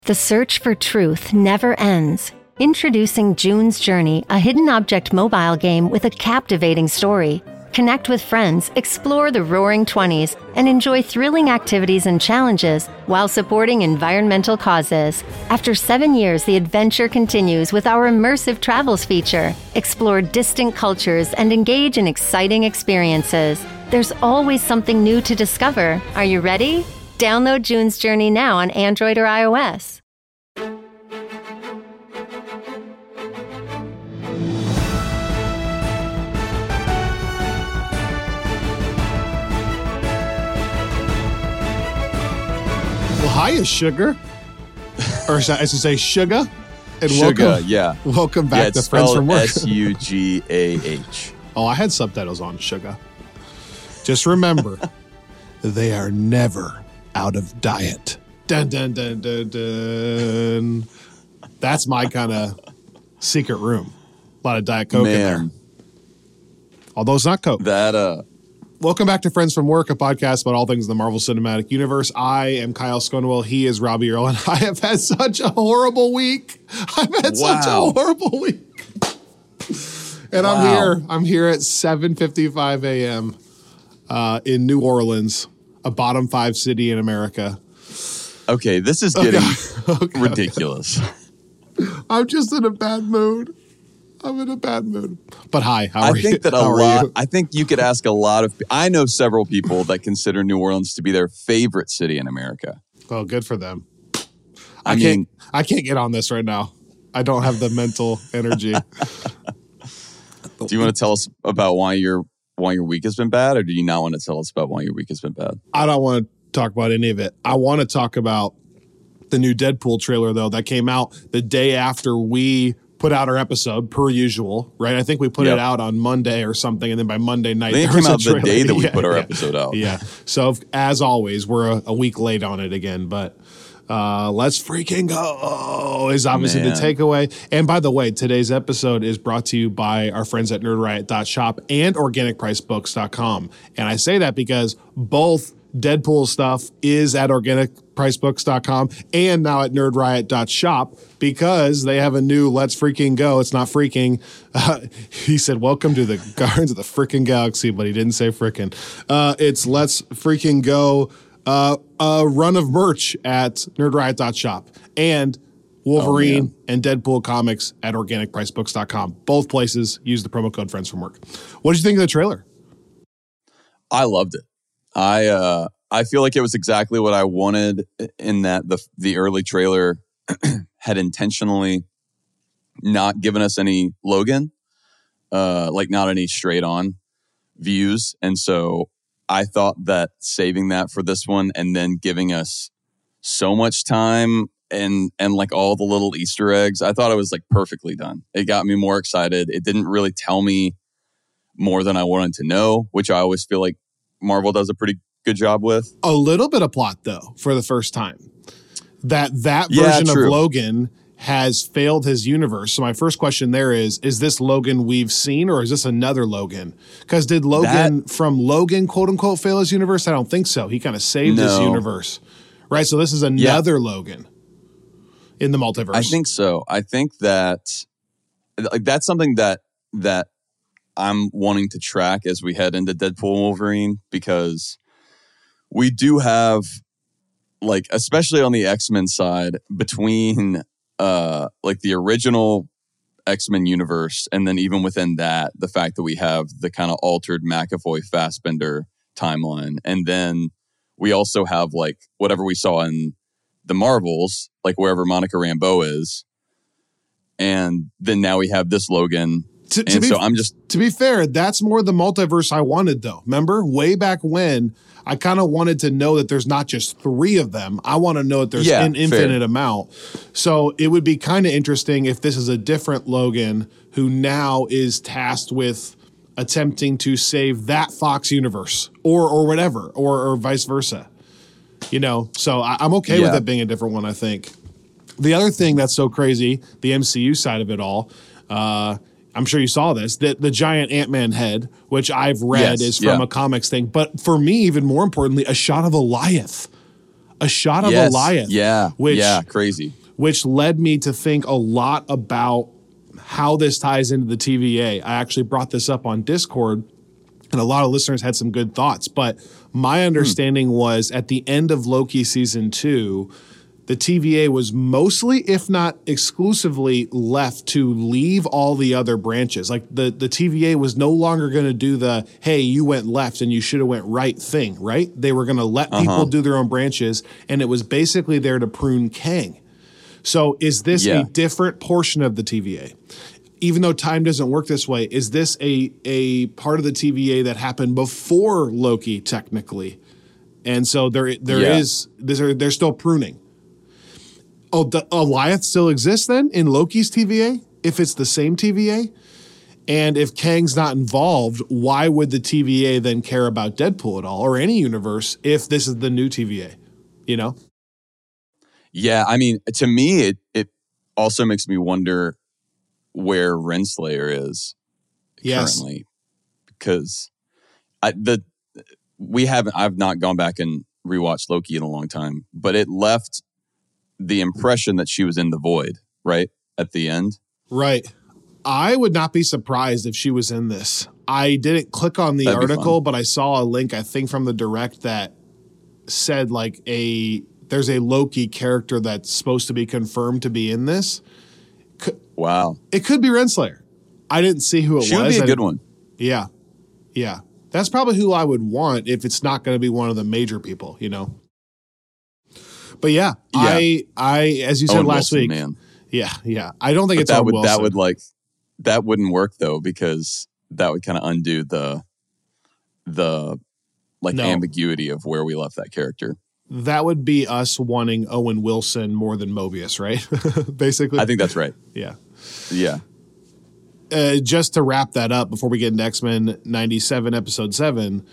The search for truth never ends. Introducing June's Journey, a hidden object mobile game with a captivating story. Connect with friends, explore the Roaring '20s, and enjoy thrilling activities and challenges while supporting environmental causes. After 7 years, the adventure continues with our immersive travels feature. Explore distant cultures and engage in exciting experiences. There's always something new to discover. Are you ready? Download June's Journey now on Android or iOS. Hiya, Sugar. Or I should say Sugar. And Sugar, welcome, yeah. Welcome back to Friends from Work. Sugah. Oh, I had subtitles on, Sugar. Just remember, they are never out of diet. Dun, dun, dun, dun, dun. That's my kind of secret room. A lot of Diet Coke in there. Although it's not Coke. Welcome back to Friends from Work, a podcast about all things in the Marvel Cinematic Universe. I am Kyle Sconewell. He is Robbie Earl, and I have had such a horrible week. I've had such a horrible week. And I'm here at 7:55 a.m. In New Orleans, a bottom 5 city in America. Okay, this is getting ridiculous. I'm just in a bad mood. I'm in a bad mood. But hi, how are you? I think you could ask a lot of... I know several people that consider New Orleans to be their favorite city in America. Well, good for them. I can't get on this right now. I don't have the mental energy. Do you want to tell us about why your week has been bad, or do you not want to tell us about why your week has been bad? I don't want to talk about any of it. I want to talk about the new Deadpool trailer, though, that came out the day after we put out our episode, per usual, right? I think we put it out on Monday or something, and then by Monday night, it came out the day that we put our episode out. Yeah. So as always, we're a week late on it again, but let's freaking go is obviously the takeaway. And by the way, today's episode is brought to you by our friends at nerdriot.shop and organicpricebooks.com. And I say that because both Deadpool stuff is at organicpricebooks.com and now at nerdriot.shop because they have a new Let's Freaking Go. It's not freaking. He said, welcome to the Guardians of the Freaking Galaxy, but he didn't say frickin'. It's Let's Freaking Go, a run of merch at nerdriot.shop and Wolverine and Deadpool comics at organicpricebooks.com. Both places use the promo code Friends from Work. What did you think of the trailer? I loved it. I feel like it was exactly what I wanted in that the early trailer had intentionally not given us any Logan, like not any straight on views. And so I thought that saving that for this one and then giving us so much time and like all the little Easter eggs, I thought it was like perfectly done. It got me more excited. It didn't really tell me more than I wanted to know, which I always feel like Marvel does a pretty good job with. A little bit of plot, though, for the first time. That version of Logan has failed his universe. So my first question there is this Logan we've seen, or is this another Logan? Because did Logan from Logan, quote unquote, fail his universe? I don't think so. He kind of saved his universe. Right? So this is another Logan in the multiverse. I think so. I think that like that's something that I'm wanting to track as we head into Deadpool and Wolverine, because we do have, like, especially on the X-Men side, between like the original X-Men universe and then even within that, the fact that we have the kind of altered McAvoy Fassbender timeline. And then we also have like whatever we saw in the Marvels, like wherever Monica Rambeau is. And then now we have this Logan. To be fair, that's more the multiverse I wanted, though. Remember, way back when, I kind of wanted to know that there's not just 3 of them. I want to know that there's an infinite amount. So it would be kind of interesting if this is a different Logan who now is tasked with attempting to save that Fox universe or whatever, or vice versa. You know, so I'm okay with it being a different one, I think. The other thing that's so crazy, the MCU side of it all, I'm sure you saw this, the giant Ant-Man head, which I've read is from a comics thing. But for me, even more importantly, a shot of Alioth. a shot of Alioth. Yeah, crazy. Which led me to think a lot about how this ties into the TVA. I actually brought this up on Discord, and a lot of listeners had some good thoughts. But my understanding was at the end of Loki season 2, the TVA was mostly, if not exclusively, left to leave all the other branches. Like the TVA was no longer going to do the, hey, you went left and you should have went right thing, right? They were going to let people do their own branches, and it was basically there to prune Kang. So is this a different portion of the TVA? Even though time doesn't work this way, is this a part of the TVA that happened before Loki technically? And so they're still pruning. Oh, the Alioth still exists then in Loki's TVA? If it's the same TVA? And if Kang's not involved, why would the TVA then care about Deadpool at all, or any universe, if this is the new TVA? You know? Yeah, I mean, to me, it also makes me wonder where Renslayer is currently. Because I've not gone back and rewatched Loki in a long time, but it left the impression that she was in the void, right? At the end. Right. I would not be surprised if she was in this. I didn't click on the article, but I saw a link, I think from the direct, that said like there's a Loki character that's supposed to be confirmed to be in this. Wow. It could be Renslayer. I didn't see who it was. She would be a good one. Yeah. Yeah. That's probably who I would want if it's not going to be one of the major people, you know? But yeah. I as you said Owen last Wilson, week. Man. Yeah. I don't think it's Owen Wilson. That wouldn't work though, because that would kind of undo the ambiguity of where we left that character. That would be us wanting Owen Wilson more than Mobius, right? Basically. I think that's right. Yeah. Yeah. Just to wrap that up before we get into X-Men 97, episode 7,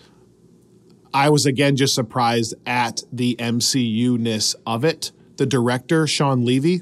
I was again just surprised at the MCU-ness of it. The director, Sean Levy.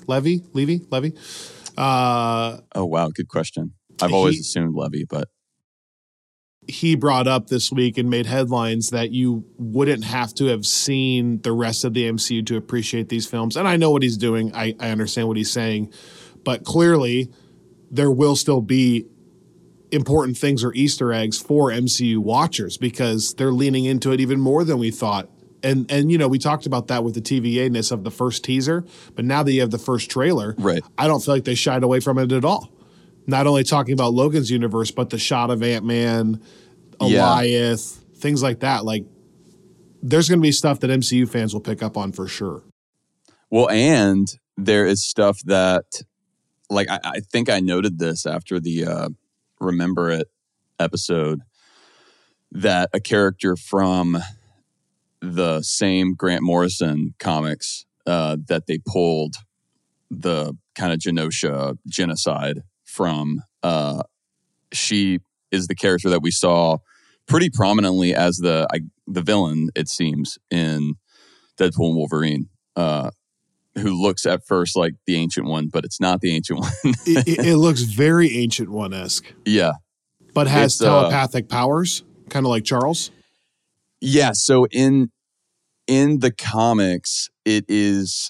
Oh, wow. Good question. I've always assumed Levy, but he brought up this week and made headlines that you wouldn't have to have seen the rest of the MCU to appreciate these films. And I know what he's doing. I understand what he's saying. But clearly, there will still be important things or Easter eggs for MCU watchers because they're leaning into it even more than we thought. And you know, we talked about that with the TVA-ness of the first teaser. But now that you have the first trailer, right. I don't feel like they shied away from it at all. Not only talking about Logan's universe, but the shot of Ant-Man, Alioth, things like that. Like, there's going to be stuff that MCU fans will pick up on for sure. Well, and there is stuff that, like, I think I noted this after the Remember It episode, that a character from the same Grant Morrison comics that they pulled the kind of Genosha genocide from, she is the character that we saw pretty prominently as the villain, it seems, in Deadpool and Wolverine, who looks at first like the Ancient One, but it's not the Ancient One. it looks very Ancient One-esque. Yeah. But has telepathic powers, kind of like Charles? Yeah, so in the comics, it is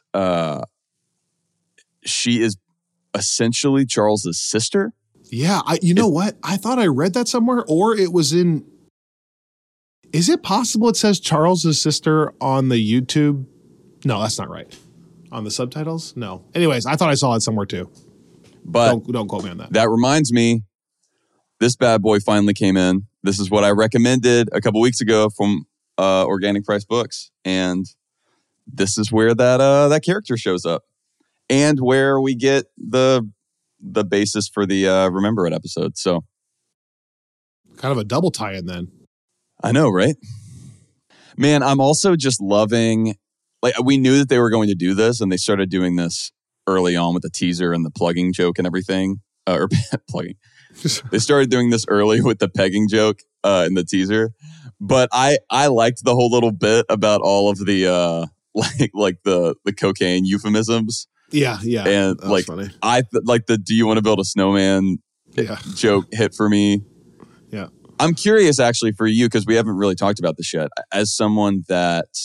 she is essentially Charles's sister. Yeah, you know what? I thought I read that somewhere, or it was in... Is it possible it says Charles's sister on the YouTube? No, that's not right. On the subtitles? No. Anyways, I thought I saw it somewhere too. But don't quote me on that. That reminds me, this bad boy finally came in. This is what I recommended a couple weeks ago from Organic Price Books. And this is where that character shows up. And where we get the basis for the Remember It episode. So kind of a double tie-in then. I know, right? Man, I'm also just loving, like, we knew that they were going to do this, and they started doing this early on with the teaser and the plugging joke and everything. Or plugging. They started doing this early with the pegging joke in the teaser. But I liked the whole little bit about all of the like the cocaine euphemisms. Yeah. And like funny. The "Do you want to build a snowman?" joke hit for me. Yeah. I'm curious actually for you, because we haven't really talked about this yet. As someone that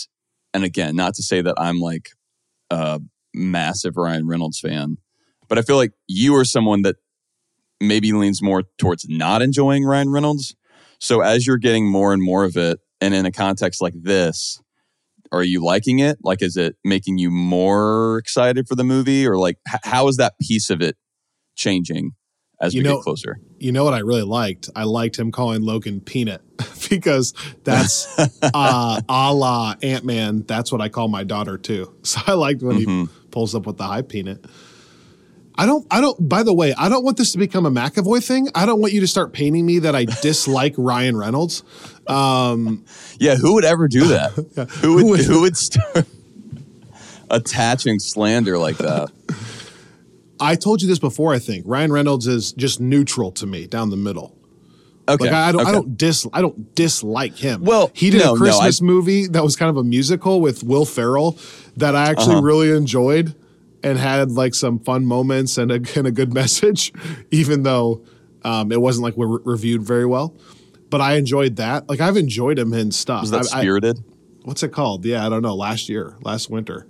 and again, not to say that I'm like a massive Ryan Reynolds fan, but I feel like you are someone that maybe leans more towards not enjoying Ryan Reynolds. So as you're getting more and more of it, and in a context like this, are you liking it? Like, is it making you more excited for the movie? Or like, how is that piece of it changing as we get closer? You know what I really liked? I liked him calling Logan Peanut because that's a la Ant-Man. That's what I call my daughter too. So I liked when he pulls up with the "Hi Peanut." I don't, by the way, I don't want this to become a McAvoy thing. I don't want you to start painting me that I dislike Ryan Reynolds. Yeah, who would ever do that? Yeah. Who would start attaching slander like that? I told you this before, I think. Ryan Reynolds is just neutral to me, down the middle. Okay. Like I don't dislike him. Well, he did a Christmas movie that was kind of a musical with Will Ferrell that I actually really enjoyed and had like some fun moments and a good message, even though it wasn't like reviewed very well. But I enjoyed that. Like I've enjoyed him in stuff. Was that Spirited? What's it called? Yeah, I don't know. Last winter.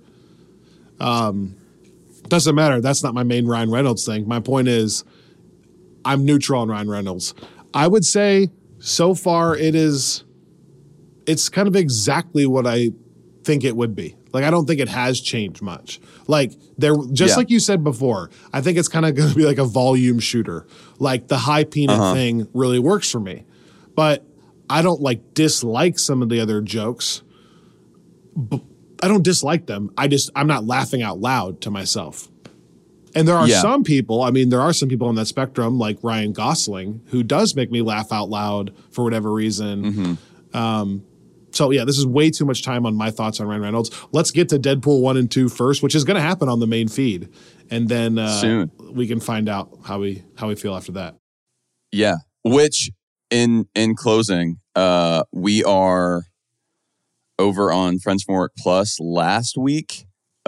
Doesn't matter. That's not my main Ryan Reynolds thing. My point is I'm neutral on Ryan Reynolds. I would say so far it's kind of exactly what I think it would be. Like, I don't think it has changed much. Like, like you said before, I think it's kind of going to be like a volume shooter. Like, the Hi Peanut thing really works for me. But I don't, like, dislike some of the other jokes. But I don't dislike them. I'm not laughing out loud to myself. And there are some people on that spectrum, like Ryan Gosling, who does make me laugh out loud for whatever reason. So, yeah, this is way too much time on my thoughts on Ryan Reynolds. Let's get to Deadpool 1 and 2 first, which is going to happen on the main feed. And then soon we can find out how we feel after that. Yeah, which in closing, we are over on Friends from Work Plus. Last week,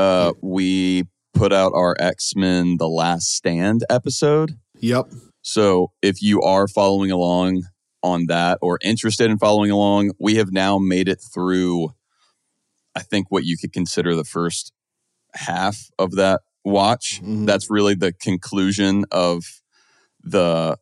we put out our X-Men The Last Stand episode. Yep. So if you are following along on that or interested in following along, we have now made it through, I think, what you could consider the first half of that watch. That's really the conclusion of the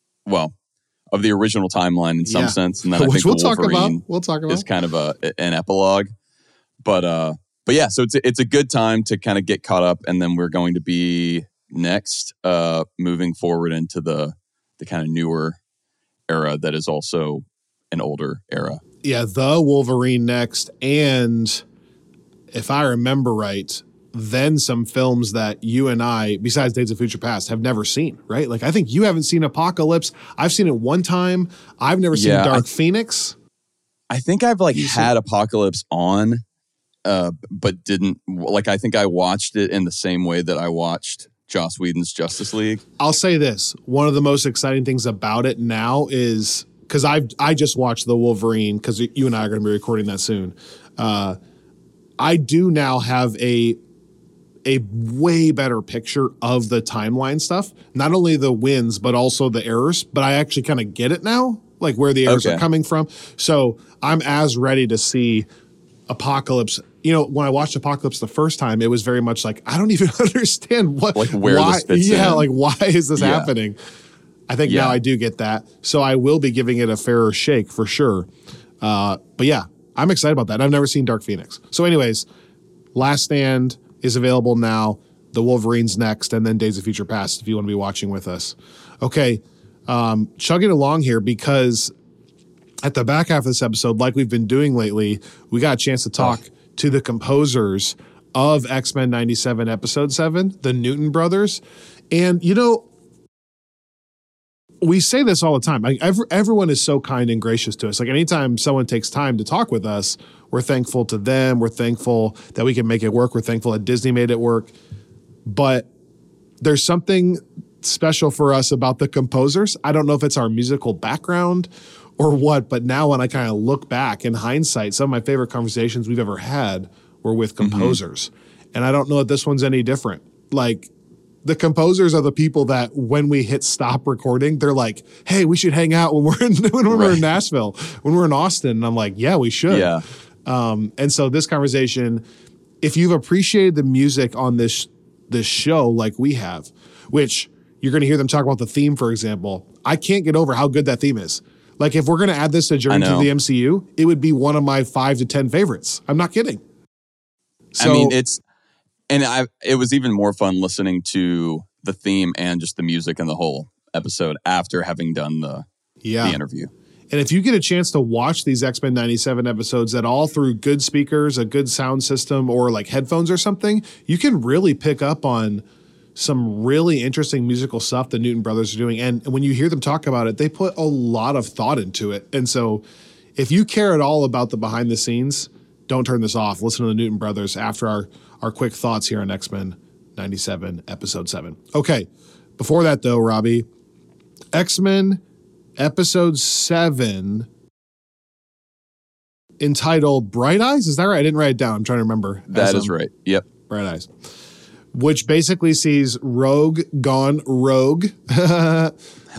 original timeline in some sense. And then I think we'll talk about is kind of an epilogue. But yeah, so it's a good time to kind of get caught up, and then we're going to be next moving forward into the kind of newer era that is also an older era. Yeah, the Wolverine next, and if I remember right, then some films that you and I, besides Days of Future Past, have never seen, right? Like, I think you haven't seen Apocalypse. I've seen it one time. I've never seen Dark Phoenix. I think I've had Apocalypse on, but didn't, I think I watched it in the same way that I watched Joss Whedon's Justice League. I'll say this. One of the most exciting things about it now is, because I just watched the Wolverine, because you and I are going to be recording that soon. I do now have a way better picture of the timeline stuff. Not only the wins, but also the errors. But I actually kind of get it now, like where the errors are coming from. So I'm as ready to see Apocalypse. You know, when I watched Apocalypse the first time, it was very much like, I don't even understand why this fits in. Like, why is this happening? I think now I do get that. So I will be giving it a fairer shake for sure. But yeah, I'm excited about that. I've never seen Dark Phoenix. So anyways, Last Stand is available now. The Wolverine's next, and then Days of Future Past if you want to be watching with us. Okay, chugging along here, because at the back half of this episode, like we've been doing lately, we got a chance to talk to the composers of X-Men 97 Episode 7, the Newton brothers. And, you know, we say this all the time. Like, everyone is so kind and gracious to us. Like, anytime someone takes time to talk with us, we're thankful to them. We're thankful that we can make it work. We're thankful that Disney made it work. But there's something special for us about the composers. I don't know if it's our musical background or what, but now when I kind of look back in hindsight, some of my favorite conversations we've ever had were with composers. And I don't know that this one's any different. Like, the composers are the people that when we hit stop recording, they're like, hey, we should hang out when we're in Nashville, when we're in Austin. And I'm like, yeah, we should. Yeah. And so this conversation, if you've appreciated the music on this show like we have, which you're going to hear them talk about the theme, for example, I can't get over how good that theme is. Like, if we're going to add this to Journey to the MCU, it would be one of my 5 to 10 favorites. I'm not kidding. So, I mean, it was even more fun listening to the theme and just the music and the whole episode after having done the interview. And if you get a chance to watch these X-Men 97 episodes at all through good speakers, a good sound system, or like headphones or something, you can really pick up on some really interesting musical stuff the Newton brothers are doing. And when you hear them talk about it, they put a lot of thought into it. And so if you care at all about the behind the scenes, don't turn this off. Listen to the Newton brothers after our quick thoughts here on X-Men 97, episode 7. Okay, before that though, Robbie, X-Men episode 7 entitled Bright Eyes. Is that right? I didn't write it down. I'm trying to remember. That is right. Yep. Bright Eyes. Which basically sees Rogue gone rogue. A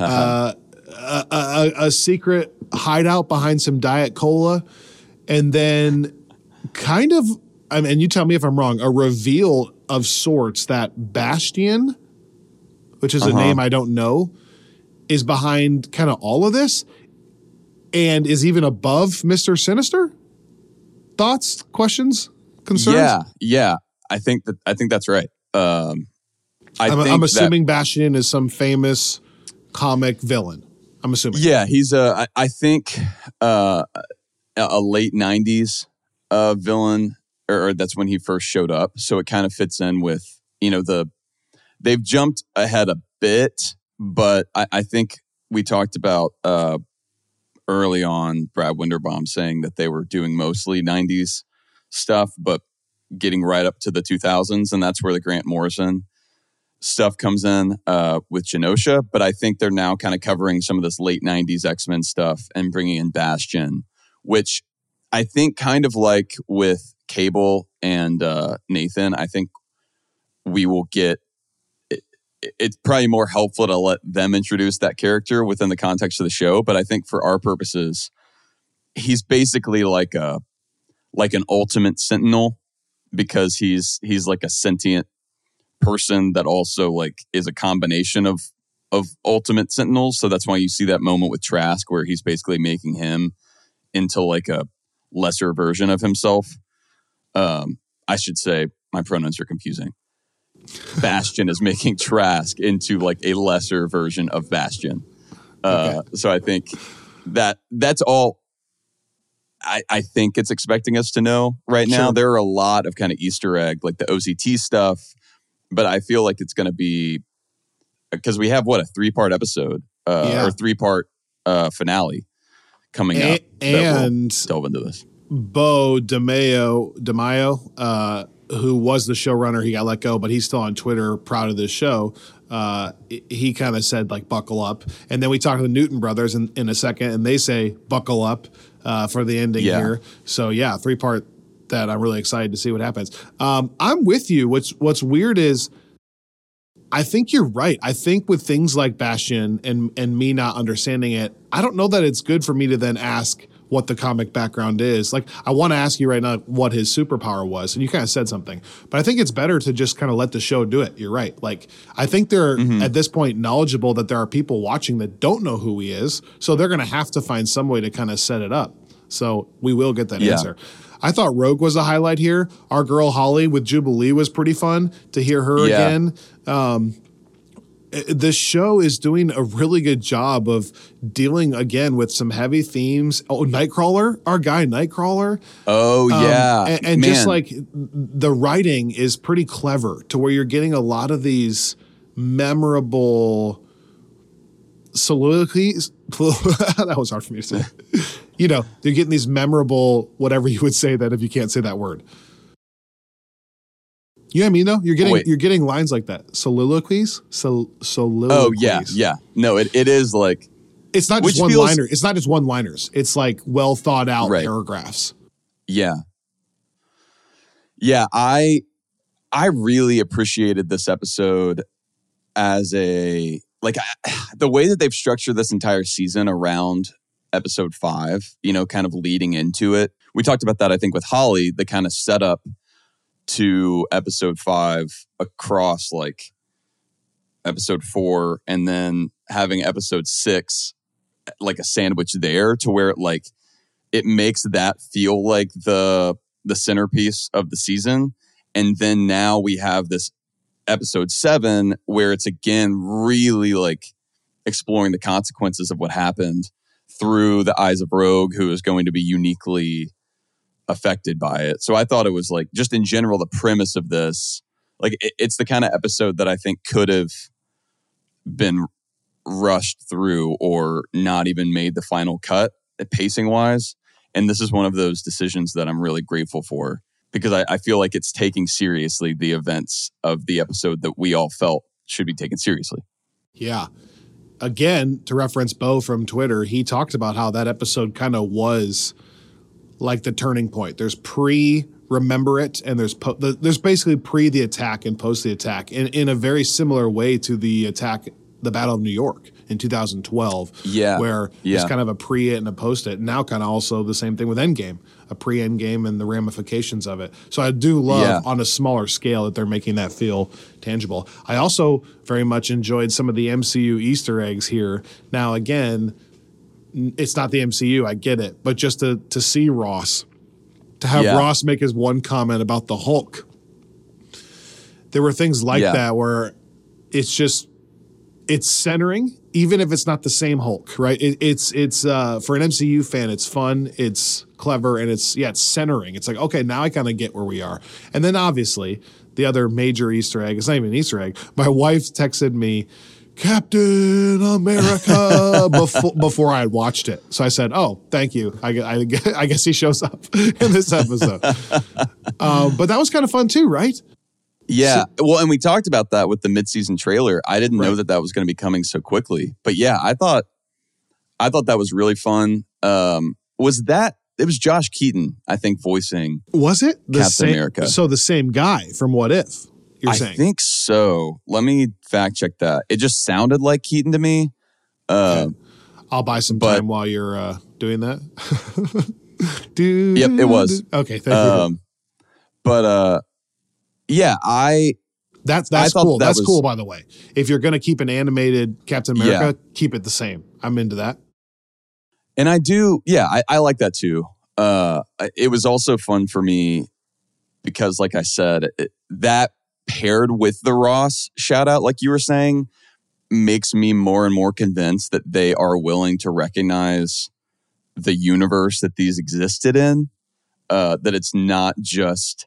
secret hideout behind some Diet Cola. And then kind of, and you tell me if I'm wrong, a reveal of sorts that Bastion, which is a name I don't know, is behind kind of all of this and is even above Mr. Sinister? Thoughts, questions, concerns? Yeah. I think that's right. I'm assuming Bastion is some famous comic villain. I'm assuming. Yeah, he's I think a late 90s villain, or that's when he first showed up. So it kind of fits in with, they've jumped ahead a bit, but I think we talked about early on Brad Winderbaum saying that they were doing mostly 90s stuff, but getting right up to the 2000s. And that's where the Grant Morrison stuff comes in with Genosha. But I think they're now kind of covering some of this late 90s X-Men stuff and bringing in Bastion, which I think kind of like with Cable and Nathan, I think we will get, it's probably more helpful to let them introduce that character within the context of the show. But I think for our purposes, he's basically like an ultimate sentinel, because he's like a sentient person that also like is a combination of ultimate sentinels. So that's why you see that moment with Trask where he's basically making him into like a lesser version of himself. I should say my pronouns are confusing. Bastion is making Trask into like a lesser version of Bastion. So I think that's all I think it's expecting us to know right now. Sure. There are a lot of kind of Easter egg, like the OCT stuff, but I feel like it's going to be, because we have a 3-part episode or 3-part finale coming up. And delve into this. Bo DeMaio, who was the showrunner, he got let go, but he's still on Twitter, proud of this show. He kind of said like, buckle up. And then we talk to the Newton brothers in a second, and they say, buckle up for the ending here. So 3-part that I'm really excited to see what happens. I'm with you. What's weird is I think you're right. I think with things like Bastion and me not understanding it, I don't know that it's good for me to then ask what the comic background is. Like, I want to ask you right now what his superpower was, and you kind of said something. But I think it's better to just kind of let the show do it. You're right. Like, I think they're at this point knowledgeable that there are people watching that don't know who he is, so they're going to have to find some way to kind of set it up. So we will get that answer. I thought Rogue was a highlight here. Our girl Holly with Jubilee was pretty fun to hear her again. This show is doing a really good job of dealing again with some heavy themes. Oh, Nightcrawler, our guy Nightcrawler. Oh yeah, and just like the writing is pretty clever to where you're getting a lot of these memorable soliloquies. That was hard for me to say. You're getting these memorable whatever you would say that if you can't say that word. You know what I mean, though? You're getting lines like that. Soliloquies? Soliloquies. Oh, yeah. No, it is like... It's not just one-liner. It's not just one-liners. It's like well-thought-out paragraphs. Yeah. Yeah, I really appreciated this episode as a... Like, the way that they've structured this entire season around episode 5, kind of leading into it, we talked about that, I think, with Holly, the kind of setup to episode 5 across like episode 4, and then having episode 6 like a sandwich there, to where like it makes that feel like the centerpiece of the season. And then now we have this episode 7 where it's again really like exploring the consequences of what happened through the eyes of Rogue, who is going to be uniquely affected by it. So I thought it was like, just in general, the premise of this, like it's the kind of episode that I think could have been rushed through or not even made the final cut pacing wise. And this is one of those decisions that I'm really grateful for, because I feel like it's taking seriously the events of the episode that we all felt should be taken seriously. Yeah. Again, to reference Bo from Twitter, he talked about how that episode kind of was like the turning point. There's pre-remember it, and there's basically pre the attack and post the attack in a very similar way to the attack, the Battle of New York in 2012. Yeah. Where it's kind of a pre it and a post it. Now kind of also the same thing with Endgame, a pre-Endgame and the ramifications of it. So I do love on a smaller scale that they're making that feel tangible. I also very much enjoyed some of the MCU Easter eggs here. Now, again, it's not the MCU, I get it, but just to see Ross, to have Ross make his one comment about the Hulk. There were things like that where it's centering, even if it's not the same Hulk, right? It's for an MCU fan, it's fun, it's clever, and it's centering. It's like, okay, now I kind of get where we are. And then obviously the other major Easter egg, it's not even an Easter egg. My wife texted me, Captain America, before I had watched it. So I said, oh, thank you. I guess he shows up in this episode. But that was kind of fun too, right? Yeah. Well, and we talked about that with the mid-season trailer. I didn't know that was going to be coming so quickly. But yeah, I thought that was really fun. It was Josh Keaton, I think, voicing. Was it Captain America? So the same guy from What If? You're saying? I think so. Let me fact check that. It just sounded like Keaton to me. Okay. I'll buy some time while you're doing that. Yep, it was. Okay, thank you. But yeah, that's cool. That's cool, by the way. If you're going to keep an animated Captain America, keep it the same. I'm into that. And I do, I like that too. It was also fun for me because, like I said, that paired with the Ross shout out, like you were saying, makes me more and more convinced that they are willing to recognize the universe that these existed in, that it's not just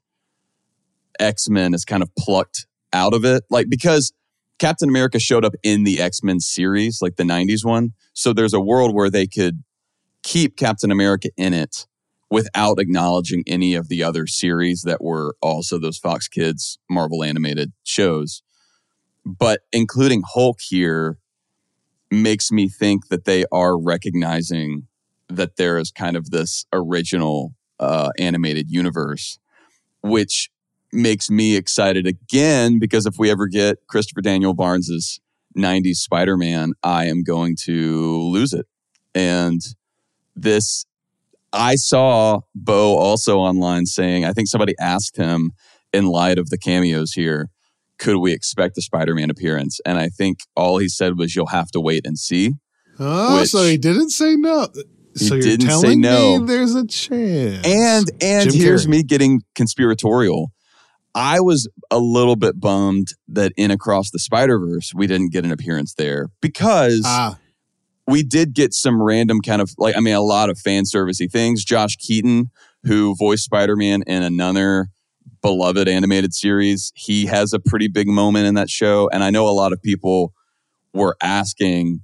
X-Men is kind of plucked out of it. Like, because Captain America showed up in the X-Men series, like the 90s one. So there's a world where they could keep Captain America in it without acknowledging any of the other series that were also those Fox Kids Marvel animated shows. But including Hulk here makes me think that they are recognizing that there is kind of this original animated universe, which makes me excited again, because if we ever get Christopher Daniel Barnes's 90s Spider-Man, I am going to lose it. And this, I saw Bo also online saying, I think somebody asked him in light of the cameos here, could we expect a Spider-Man appearance? And I think all he said was, you'll have to wait and see. Oh, so he didn't say no. So you're didn't telling say no. me there's a chance. And Jim here's Carrey. me getting conspiratorial. I was a little bit bummed that in Across the Spider-Verse, we didn't get an appearance there, because we did get some random kind of, like, I mean, a lot of fan servicey things. Josh Keaton, who voiced Spider-Man in another beloved animated series, he has a pretty big moment in that show. And I know a lot of people were asking,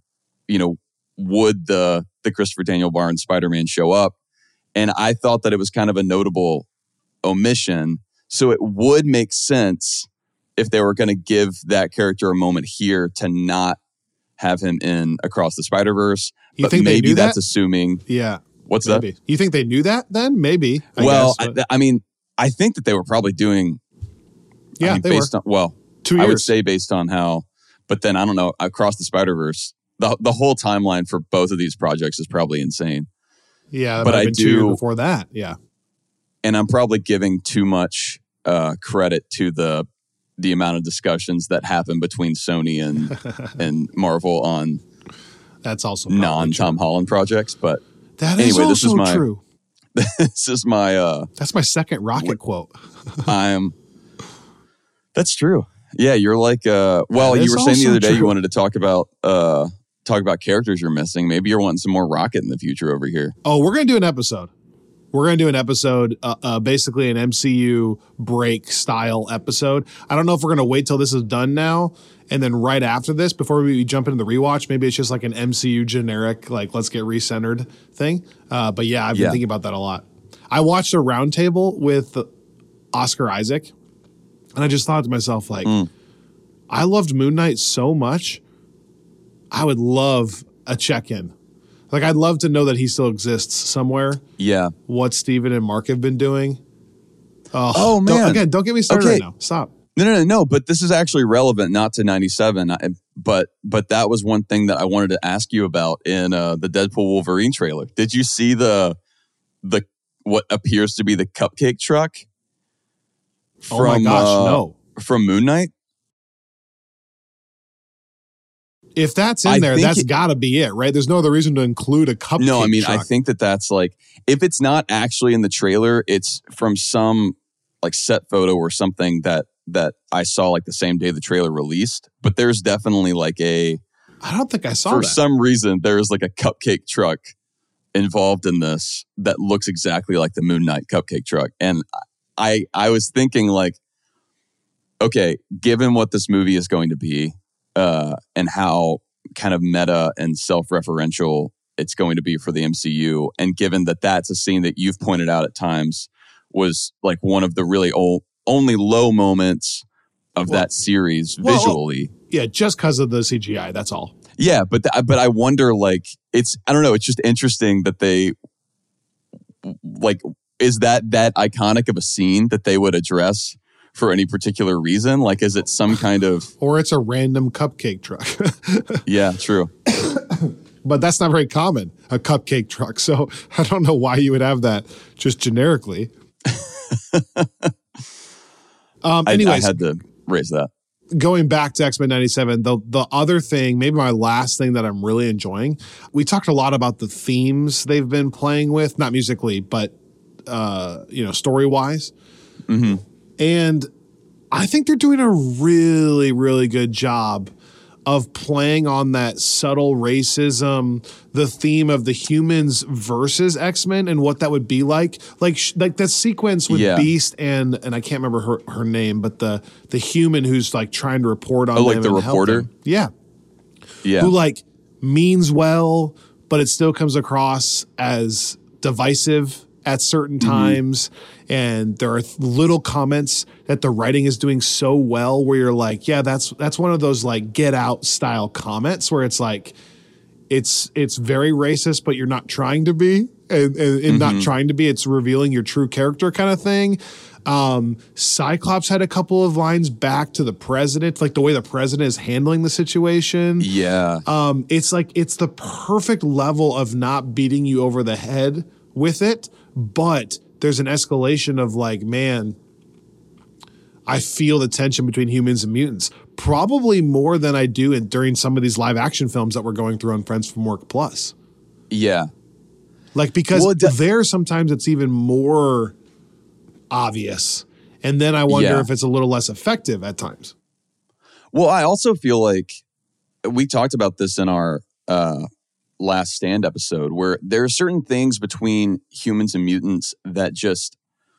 would the Christopher Daniel Barnes Spider-Man show up? And I thought that it was kind of a notable omission. So it would make sense if they were going to give that character a moment here to not have him in Across the Spider-Verse. You but maybe that's assuming. Yeah. What's maybe. That? You think they knew that then? Maybe. I mean, I think that they were probably doing. Yeah, they based were. On, well, 2 years. I would say based on how, but then I don't know. Across the Spider-Verse, the whole timeline for both of these projects is probably insane. Yeah, but I 2 years before that. Yeah. and I'm probably giving too much credit to the amount of discussions that happen between Sony and Marvel on that's also non-Tom Holland projects. But that is anyway, also true. This is my that's my second Rocket quote. That's true. Yeah, you're like well, you were saying the other day you wanted to talk about characters you're missing. Maybe you're wanting some more Rocket in the future over here. Oh, we're going to do an episode. We're going to do an episode, basically an MCU break style episode. I don't know if we're going to wait till this is done now and then right after this, before we jump into the rewatch, maybe it's just like an MCU generic, like let's get recentered thing. But yeah, I've been thinking about that a lot. I watched a roundtable with Oscar Isaac, and I just thought to myself, like, I loved Moon Knight so much. I would love a check-in. Like, I'd love to know that he still exists somewhere. Yeah. What Steven and Mark have been doing. Oh man. Don't get me started right now. Stop. No. But this is actually relevant, not to 97. But that was one thing that I wanted to ask you about in the Deadpool Wolverine trailer. Did you see the what appears to be the cupcake truck? Oh my gosh, no. From Moon Knight? If that's in there, that's got to be it, right? There's no other reason to include a cupcake No, I mean, truck. I think that's like, if it's not actually in the trailer, it's from some like set photo or something that I saw like the same day the trailer released. But there's definitely like I don't think I saw for that. some reason, there's like a cupcake truck involved in this that looks exactly like the Moon Knight cupcake truck. And I was thinking like, okay, given what this movie is going to be, and how kind of meta and self-referential it's going to be for the MCU, and given that that's a scene that you've pointed out at times was like one of the really only low moments of that series visually. Yeah, just because of the CGI, that's all. Yeah, but I wonder, like, I don't know, it's just interesting that they, like, is that iconic of a scene that they would address for any particular reason? Like, is it some kind of... Or it's a random cupcake truck. Yeah, true. But that's not very common, a cupcake truck. So I don't know why you would have that just generically. Anyways, I had to raise that. Going back to X-Men 97, the other thing, maybe my last thing that I'm really enjoying, we talked a lot about the themes they've been playing with, not musically, but story-wise. Mm-hmm. And I think they're doing a really, really good job of playing on that subtle racism, the theme of the humans versus X-Men and what that would be like. Like that sequence with Beast and I can't remember her name, but the human who's like trying to report on them. Like the reporter? Yeah. Yeah. Who like means well, but it still comes across as divisive at certain times. And there are little comments that the writing is doing so well where you're like, yeah, that's one of those like Get Out style comments where it's like, it's very racist, but you're not trying to be and not trying to be, it's revealing your true character kind of thing. Cyclops had a couple of lines back to the president, like the way the president is handling the situation. Yeah. It's like, it's the perfect level of not beating you over the head with it, but there's an escalation of like, man, I feel the tension between humans and mutants probably more than I do during some of these live action films that we're going through on Friends from Work Plus. Yeah. Like, because there sometimes it's even more obvious. And then I wonder if it's a little less effective at times. Well, I also feel like we talked about this in our Last Stand episode, where there are certain things between humans and mutants that just,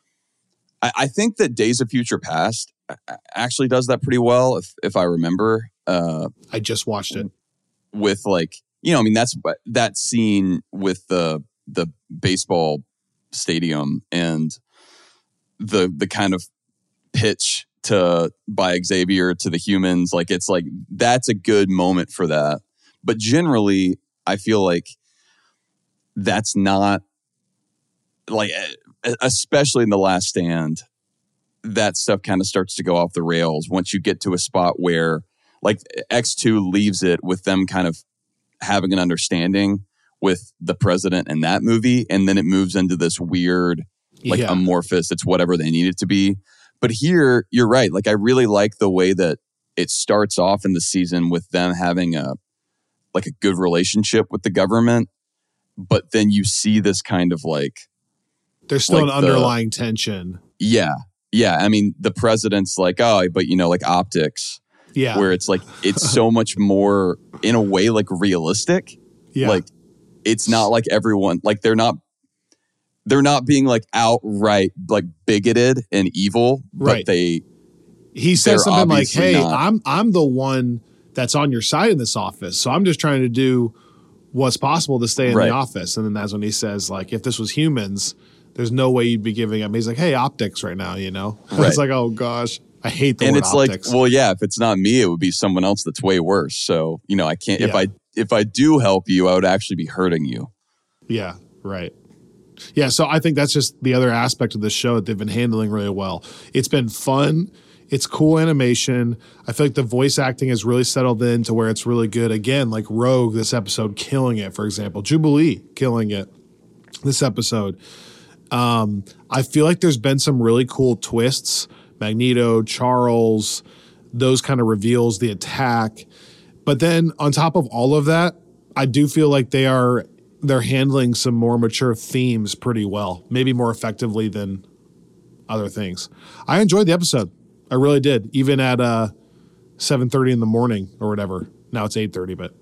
I think that Days of Future Past actually does that pretty well, if I remember. I just watched it. With like, I mean, that's that scene with the baseball stadium and the kind of pitch by Xavier to the humans, like it's like that's a good moment for that. But generally, I feel like that's not like, especially in The Last Stand, that stuff kind of starts to go off the rails once you get to a spot where like X2 leaves it with them kind of having an understanding with the president in that movie. And then it moves into this weird like amorphous. It's whatever they need it to be. But here, you're right. Like, I really like the way that it starts off in the season with them having a good relationship with the government. But then you see this kind of like... There's still an underlying tension. Yeah. Yeah. I mean, the president's like, oh, but like optics. Yeah. Where it's like, it's so much more, in a way, like realistic. Yeah. Like, it's not like everyone, like they're not being like outright like bigoted and evil, right. But he says something like, hey, I'm the one that's on your side in this office. So I'm just trying to do what's possible to stay in the office. And then that's when he says, like, if this was humans, there's no way you'd be giving up. He's like, hey, optics right now, Right. It's like, oh gosh, I hate the word optics. And it's like, well, yeah, if it's not me, it would be someone else that's way worse. So, I can't, if I do help you, I would actually be hurting you. Yeah, right. Yeah, so I think that's just the other aspect of the show that they've been handling really well. It's been fun. It's cool animation. I feel like the voice acting has really settled in to where it's really good. Again, like Rogue, this episode, killing it, for example. Jubilee, killing it this episode. I feel like there's been some really cool twists. Magneto, Charles, those kind of reveals, the attack. But then on top of all of that, I do feel like they're handling some more mature themes pretty well, maybe more effectively than other things. I enjoyed the episode. I really did, even at 7:30 in the morning or whatever. Now it's 8:30, but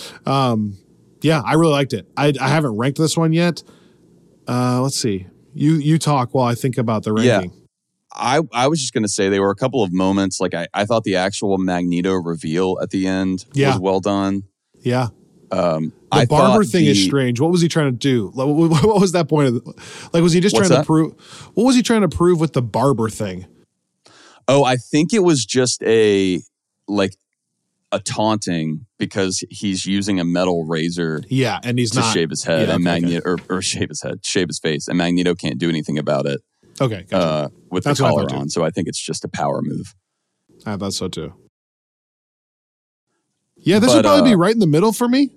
yeah, I really liked it. I haven't ranked this one yet. Let's see. You talk while I think about the ranking. Yeah. I was just going to say there were a couple of moments, like I thought the actual Magneto reveal at the end was well done. Yeah. The barber thing is strange. What was he trying to do? What was that point of like, was he just trying to prove, what was he trying to prove with the barber thing? Oh, I think it was just a taunting because he's using a metal razor. Yeah. And he's not shave his head and Magneto or shave his face, and Magneto can't do anything about it. Okay. Gotcha. With the collar on. So I think it's just a power move. I thought so too. Yeah, this would probably be right in the middle for me.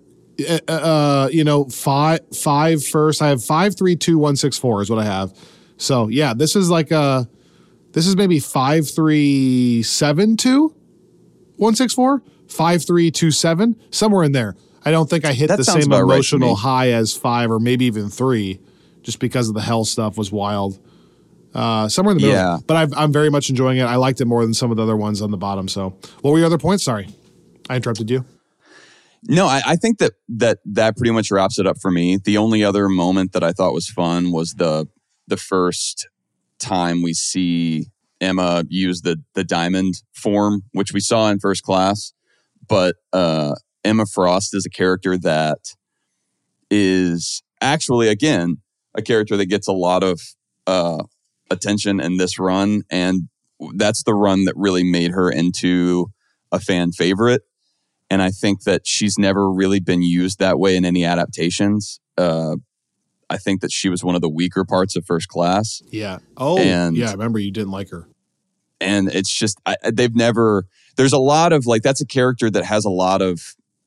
Five first. I have 5, 3, 2, 1, 6, 4 is what I have. So yeah, this is maybe 5, 3, 7, 2, 1, 6, 4, 5, 3, 2, 7, somewhere in there. I don't think I hit the same emotional high as 5 or maybe even 3, just because of the hell stuff was wild. Somewhere in the middle. Yeah. But I'm very much enjoying it. I liked it more than some of the other ones on the bottom. So what were your other points? Sorry, I interrupted you. No, I think that pretty much wraps it up for me. The only other moment that I thought was fun was the first time we see Emma use the diamond form, which we saw in First Class. But Emma Frost is a character that is actually, again, a character that gets a lot of attention in this run. And that's the run that really made her into a fan favorite. And I think that she's never really been used that way in any adaptations. I think that she was one of the weaker parts of First Class. Yeah. Oh, yeah. I remember you didn't like her. And it's just, there's a lot of that's a character that has a lot of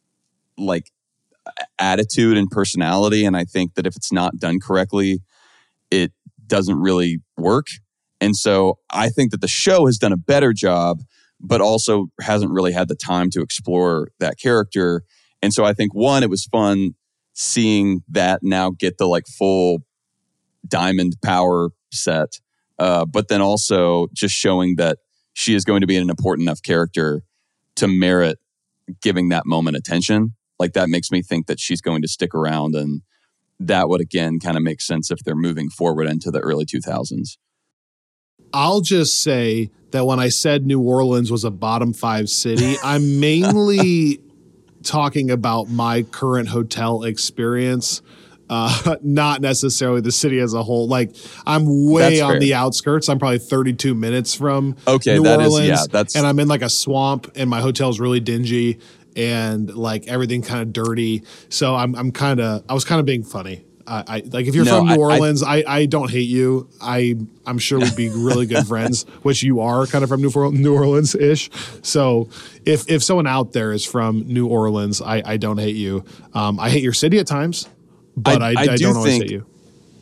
attitude and personality. And I think that if it's not done correctly, it doesn't really work. And so I think that the show has done a better job, but also hasn't really had the time to explore that character. And so I think, one, it was fun seeing that now get the full diamond power set. But then also just showing that she is going to be an important enough character to merit giving that moment attention. That makes me think that she's going to stick around, and that would, again, kind of make sense if they're moving forward into the early 2000s. I'll just say that when I said New Orleans was a bottom 5 city, I'm mainly talking about my current hotel experience, not necessarily the city as a whole. I'm way on the outskirts. I'm probably 32 minutes from New Orleans. And I'm in a swamp, and my hotel's really dingy and everything kind of dirty. So I was kind of being funny. If you're from New Orleans, I don't hate you. I'm sure we'd be really good friends, which you are kind of from New Orleans-ish. So if someone out there is from New Orleans, I don't hate you. I hate your city at times, but I don't always hate you.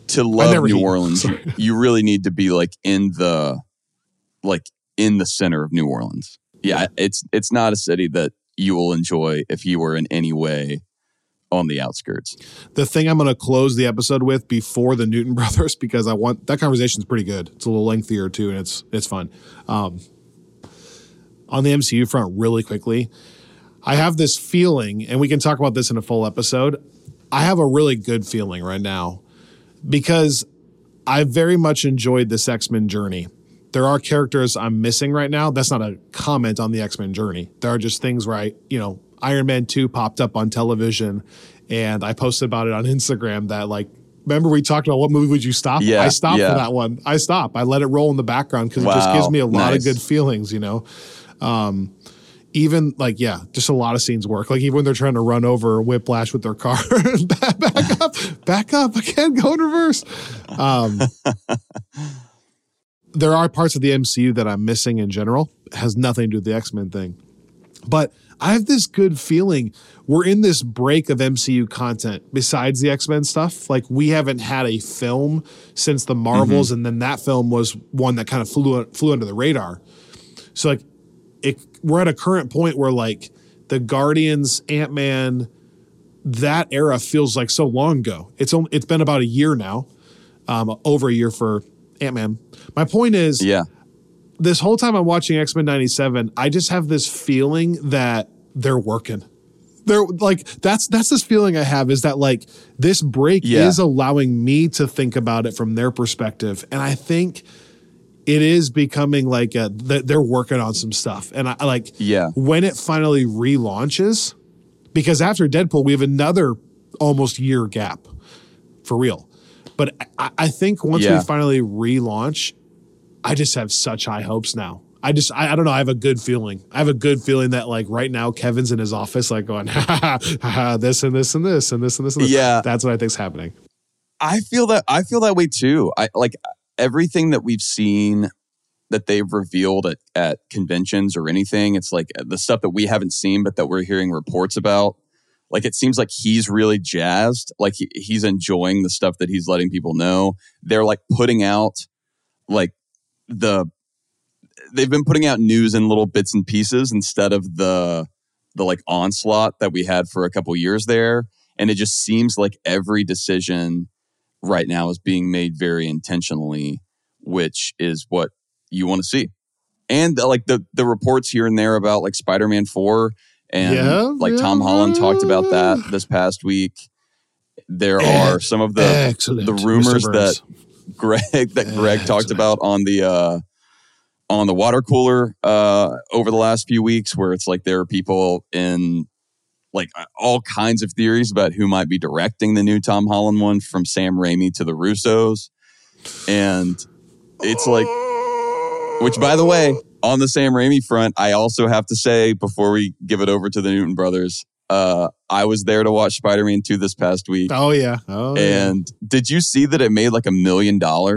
to love New Orleans, you really need to be like in the center of New Orleans. Yeah, it's not a city that you will enjoy if you were in any way on the outskirts. The thing I'm going to close the episode with before the Newton brothers, because I want that conversation is pretty good. It's a little lengthier too, and it's fun. On the MCU front, really quickly, I have this feeling, and we can talk about this in a full episode. I have a really good feeling right now because I very much enjoyed this X-Men journey. There are characters I'm missing right now. That's not a comment on the X-Men journey. There are just things where Iron Man 2 popped up on television and I posted about it on Instagram that remember we talked about what movie would you stop? Yeah, I stopped for that one. I let it roll in the background because it just gives me a lot of good feelings, Even just a lot of scenes work. Even when they're trying to run over Whiplash with their car, back up. I can't go in reverse. There are parts of the MCU that I'm missing in general. It has nothing to do with the X-Men thing. But I have this good feeling we're in this break of MCU content besides the X-Men stuff. We haven't had a film since the Marvels, and then that film was one that kind of flew under the radar. So we're at a current point where the Guardians, Ant-Man, that era feels like so long ago. It's been about a year now, over a year for Ant-Man. My point is, this whole time I'm watching X-Men 97, I just have this feeling that they're working. They're that's this feeling I have is that this break is allowing me to think about it from their perspective. And I think it is becoming they're working on some stuff. And when it finally relaunches, because after Deadpool, we have another almost year gap for real. But I think once we finally relaunch, I just have such high hopes now. I don't know. I have a good feeling. I have a good feeling that right now Kevin's in his office going, this and this and this and this and this and this. Yeah. That's what I think's happening. I feel that way too. I everything that we've seen that they've revealed at conventions or anything. It's the stuff that we haven't seen, but that we're hearing reports about. It seems like he's really jazzed. He's enjoying the stuff that he's letting people know. They're putting out they've been putting out news in little bits and pieces instead of the onslaught that we had for a couple years there. And it just seems like every decision right now is being made very intentionally, which is what you want to see. And the reports here and there about Spider-Man 4 and Tom Holland talked about that this past week. There are some of the rumors that Greg talked about on the water cooler over the last few weeks, where it's there are people in all kinds of theories about who might be directing the new Tom Holland one, from Sam Raimi to the Russos. And it's which, by the way, on the Sam Raimi front, I also have to say, before we give it over to the Newton brothers, I was there to watch Spider-Man 2 this past week. Oh, yeah. And did you see that it made $1 million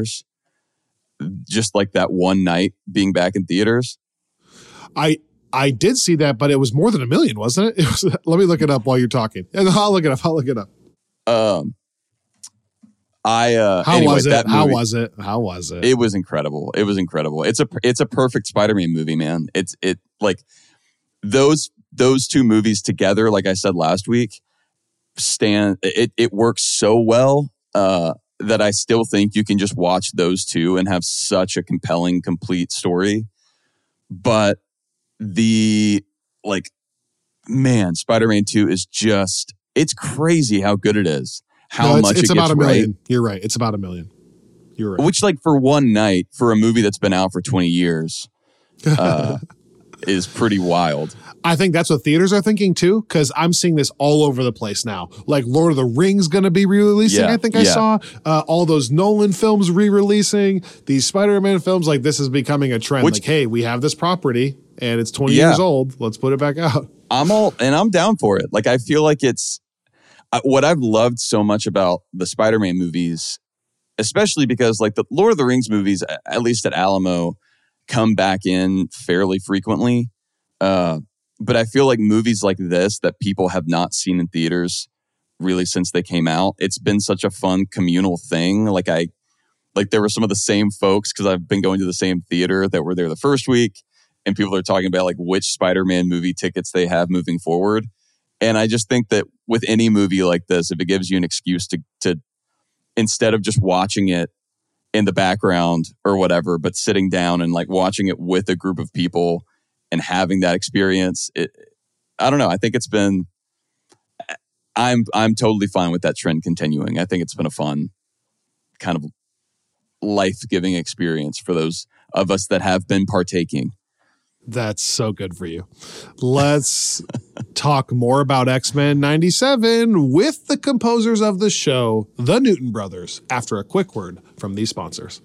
just that one night being back in theaters? I did see that, but it was more than $1 million, wasn't it? Let me look it up while you're talking. And I'll look it up. How was it? How was it? It was incredible. It's a perfect Spider-Man movie, man. Those two movies together, like I said last week, it works so well that I still think you can just watch those two and have such a compelling, complete story. But Spider-Man 2 is just, it's crazy how good it is. It's about $1 million. Right. You're right. It's about $1 million. You're right. Which, for one night, for a movie that's been out for 20 years, is pretty wild. I think that's what theaters are thinking too, because I'm seeing this all over the place now. Lord of the Rings going to be re-releasing, I think I saw. All those Nolan films re-releasing. These Spider-Man films, this is becoming a trend. Hey, we have this property and it's 20 years old. Let's put it back out. I'm down for it. I feel like it's what I've loved so much about the Spider-Man movies, especially because the Lord of the Rings movies, at least at Alamo, come back in fairly frequently. But I feel like movies like this that people have not seen in theaters really since they came out. It's been such a fun communal thing. Like there were some of the same folks, because I've been going to the same theater, that were there the first week, and people are talking about like which Spider-Man movie tickets they have moving forward. And I just think that with any movie like this, if it gives you an excuse to instead of just watching it in the background or whatever, but sitting down and like watching it with a group of people and having that experience, I don't know. I think it's been, I'm totally fine with that trend continuing. I think it's been a fun kind of life-giving experience for those of us that have been partaking. That's so good for you. Let's talk more about X-Men 97 with the composers of the show, the Newton Brothers, after a quick word from these sponsors.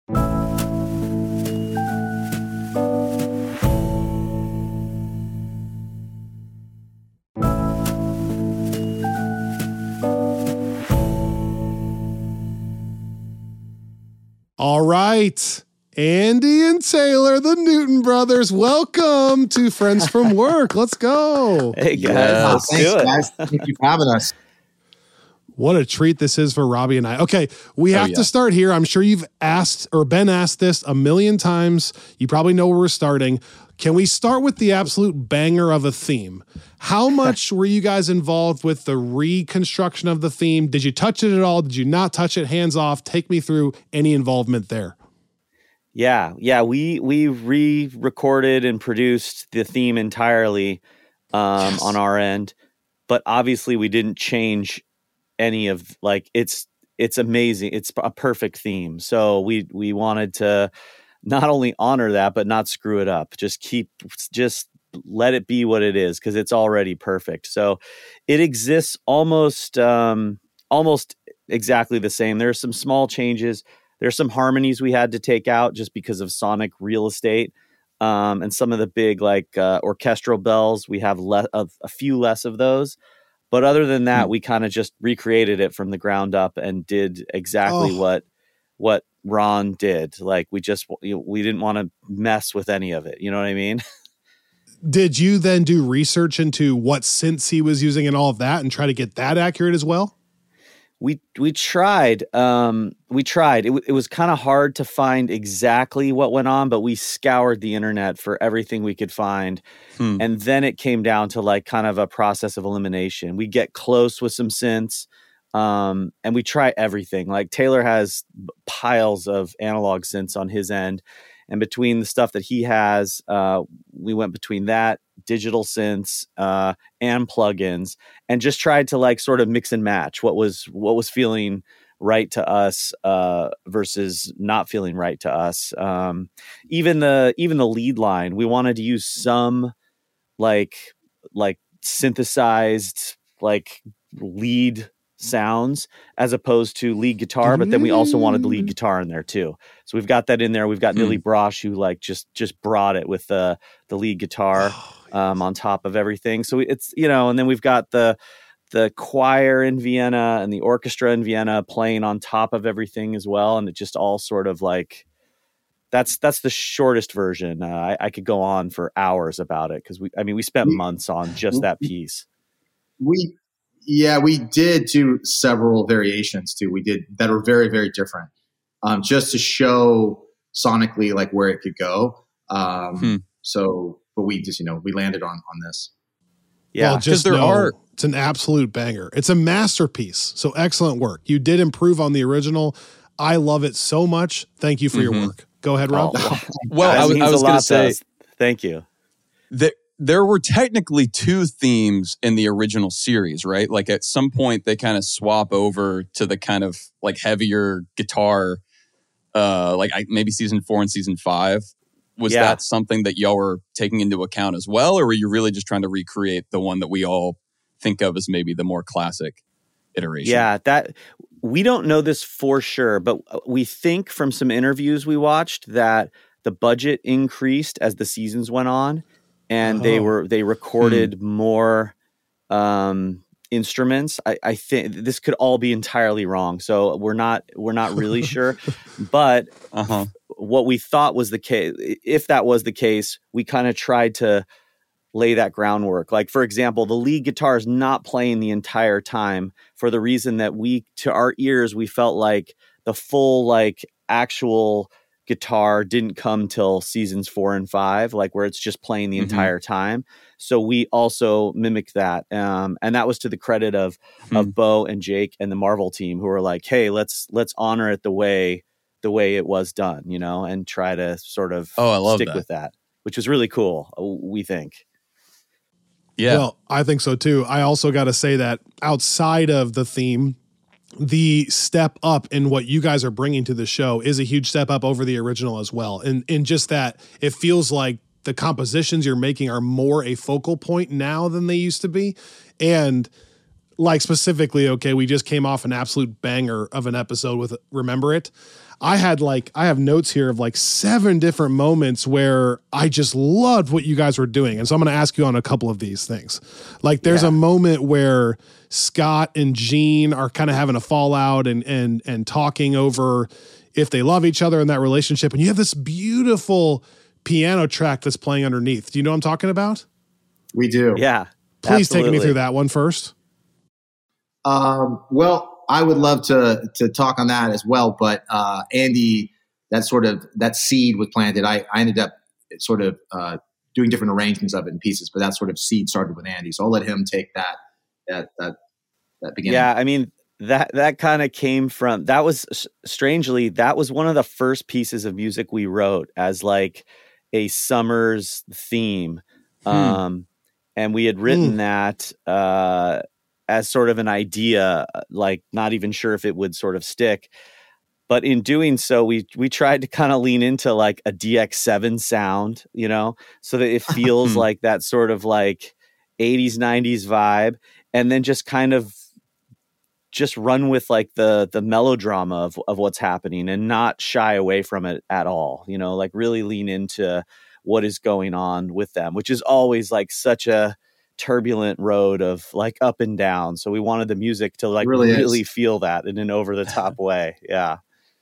All right. Andy and Taylor, the Newton Brothers, welcome to Friends from Work. Let's go. Hey, guys. Thanks, guys. Thank you for having us. What a treat this is for Robbie and I. Okay, we have to start here. I'm sure you've asked or been asked this a million times. You probably know where we're starting. Can we start with the absolute banger of a theme? How much were you guys involved with the reconstruction of the theme? Did you touch it at all? Did you not touch it? Hands off. Take me through any involvement there. Yeah. We re-recorded and produced the theme entirely on our end, but obviously we didn't change any of, like, it's amazing. It's a perfect theme. So we wanted to not only honor that, but not screw it up. Just let it be what it is, because it's already perfect. So it exists almost exactly the same. There are some small changes. There's some harmonies we had to take out just because of sonic real estate, and some of the big orchestral bells. We have a few less of those, but other than that, we kind of just recreated it from the ground up and did exactly what Ron did. Like we didn't want to mess with any of it. You know what I mean? Did you then do research into what synths he was using and all of that, and try to get that accurate as well? We tried. It was kind of hard to find exactly what went on, but we scoured the internet for everything we could find. And then it came down to like kind of a process of elimination. We get close with some synths, and we try everything. Like Taylor has piles of analog synths on his end. And between the stuff that he has, we went between that, digital synths, and plugins, and just tried to like sort of mix and match what was feeling right to us versus not feeling right to us. Even the lead line, we wanted to use some like synthesized like lead sounds as opposed to lead guitar, but then we also wanted the lead guitar in there too. So we've got that in there. We've got Nilly Brosh, who like just brought it with the lead guitar on top of everything. So it's, and then we've got the choir in Vienna and the orchestra in Vienna playing on top of everything as well. And it just all sort of like, that's the shortest version. I could go on for hours about it, because we spent months on just that piece. We did do several variations too. We did that are very, very different, just to show sonically like where it could go. So, but we just, we landed on this. Yeah, well, it's an absolute banger. It's a masterpiece. So excellent work. You did improve on the original. I love it so much. Thank you for your work. Go ahead, Rob. Well, I was going to say, thank you. There were technically two themes in the original series, right? Like at some point they kind of swap over to the kind of like heavier guitar, maybe season 4 and season 5. Was that something that y'all were taking into account as well? Or were you really just trying to recreate the one that we all think of as maybe the more classic iteration? Yeah, that we don't know this for sure, but we think from some interviews we watched that the budget increased as the seasons went on. And they recorded more instruments. I think this could all be entirely wrong, so we're not really sure. But what we thought was the case, if that was the case, we kind of tried to lay that groundwork. Like, for example, the lead guitar is not playing the entire time for the reason that to our ears, we felt like the full, like, actual guitar didn't come till seasons 4 and 5, like where it's just playing the entire time. So we also mimicked that. And that was to the credit of Bo and Jake and the Marvel team, who were like, hey, let's honor it the way it was done, you know, and try to sort of stick with that, which was really cool, we think. Yeah. Well, I think so too. I also got to say that outside of the theme, the step up in what you guys are bringing to the show is a huge step up over the original as well. And in just that, it feels like the compositions you're making are more a focal point now than they used to be. And like specifically, okay, we just came off an absolute banger of an episode with Remember It. I have notes here of like 7 different moments where I just loved what you guys were doing. And so I'm going to ask you on a couple of these things. Like there's a moment where Scott and Gene are kind of having a fallout and talking over if they love each other in that relationship. And you have this beautiful piano track that's playing underneath. Do you know what I'm talking about? We do. Yeah. Please take me through that one first. Well, I would love to talk on that as well, but Andy, that seed was planted. I ended up sort of doing different arrangements of it in pieces, but that sort of seed started with Andy. So I'll let him take that beginning. Yeah, I mean that kind of came from, that was strangely, that was one of the first pieces of music we wrote as like a summer's theme, and we had written that as sort of an idea, like not even sure if it would sort of stick. But in doing so, we tried to kind of lean into like a DX7 sound, you know, so that it feels like that sort of like 80s, 90s vibe. And then just kind of just run with like the melodrama of what's happening and not shy away from it at all, you know, like really lean into what is going on with them, which is always like such a turbulent road of like up and down. So we wanted the music to like really feel that in an over the top way. Yeah.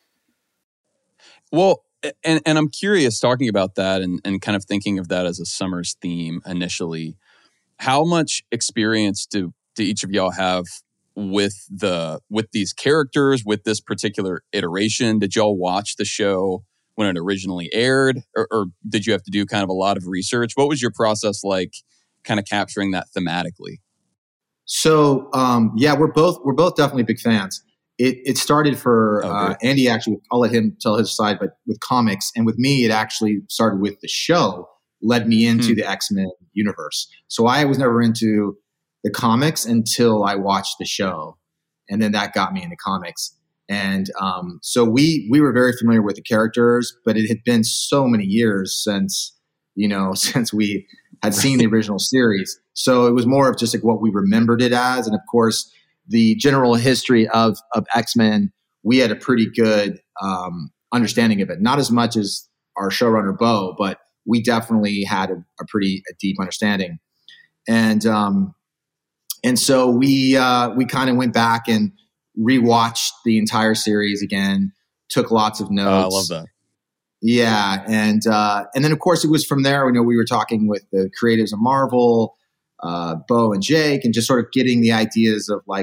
Well, and I'm curious, talking about that and kind of thinking of that as a summer's theme initially, how much experience do each of y'all have with these characters, with this particular iteration? Did y'all watch the show when it originally aired, or did you have to do kind of a lot of research? What was your process like, kind of capturing that thematically? So yeah, we're both definitely big fans. It started for Andy, actually. I'll let him tell his side, but with comics, and with me, it actually started with the show. Led me into the X-Men universe. So I was never into the comics until I watched the show, and then that got me into comics. And so we were very familiar with the characters, but it had been so many years since we had seen the original series. So it was more of just like what we remembered it as. And of course, the general history of X-Men, we had a pretty good understanding of it. Not as much as our showrunner, Bo, but we definitely had a pretty deep understanding. And so we kind of went back and rewatched the entire series again, took lots of notes. I love that. Yeah. And then of course it was from there, we were talking with the creatives of Marvel, Bo and Jake, and just sort of getting the ideas of like,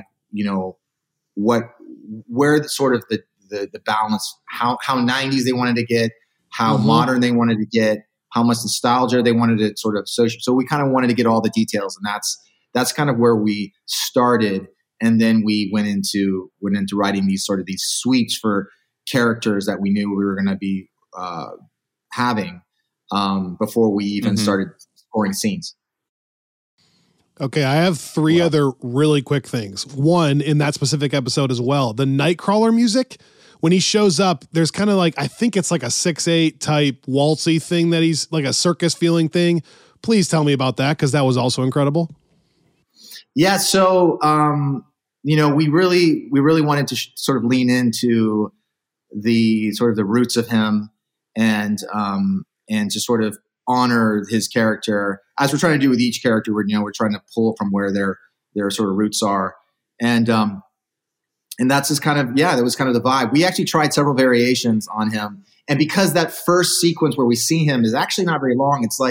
where the sort of the balance, how 90s they wanted to get, how modern they wanted to get, how much nostalgia they wanted to sort of associate. So we kind of wanted to get all the details, and that's kind of where we started. And then we went into writing these suites for characters that we knew we were going to be having before we even started scoring scenes. Okay, I have 3 other really quick things. One, in that specific episode as well, the Nightcrawler music, when he shows up, there's kind of like, I think it's like a 6/8 type waltzy thing that he's like a circus feeling thing. Please tell me about that, because that was also incredible. Yeah, so we really wanted to sort of lean into the sort of the roots of him and to sort of honor his character, as we're trying to do with each character. We're trying to pull from where their sort of roots are, and that's just kind of, that was kind of the vibe. We actually tried several variations on him, and because that first sequence where we see him is actually not very long, it's like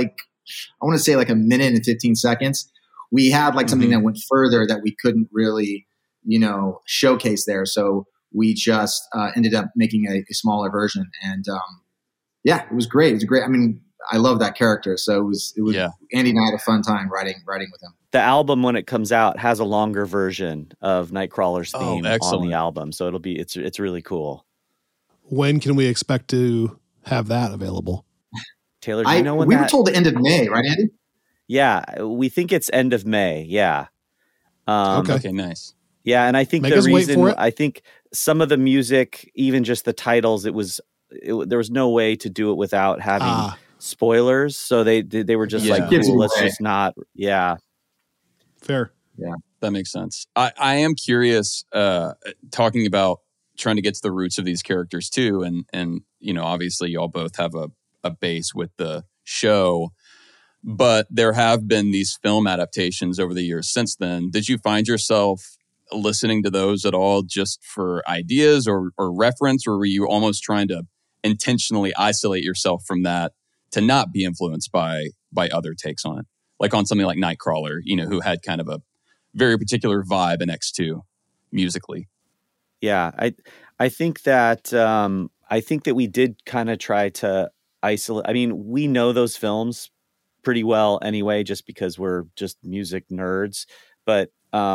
I want to say like a minute and 15 seconds. We had like something that went further that we couldn't really, showcase there. So we just ended up making a smaller version. And it was great. It was great. I mean, I love that character. So it was Andy and I had a fun time writing with him. The album, when it comes out, has a longer version of Nightcrawler's theme on the album. So it's really cool. When can we expect to have that available? Taylor, do you know when we were told the end of May, right, Andy? Yeah, we think it's end of May. Yeah. Okay, nice. Yeah, and I think I think some of the music, even just the titles, there was no way to do it without having spoilers. So they were just like, cool, let's just not. Yeah. Fair. Yeah, that makes sense. I am curious, talking about trying to get to the roots of these characters too, and obviously y'all both have a base with the show, but there have been these film adaptations over the years since then. Did you find yourself listening to those at all just for ideas or reference, or were you almost trying to intentionally isolate yourself from that to not be influenced by other takes on it, like on something like Nightcrawler, who had kind of a very particular vibe in X2 musically? Yeah, I think that we did kind of try to isolate. I mean, we know those films pretty well anyway, just because we're just music nerds. But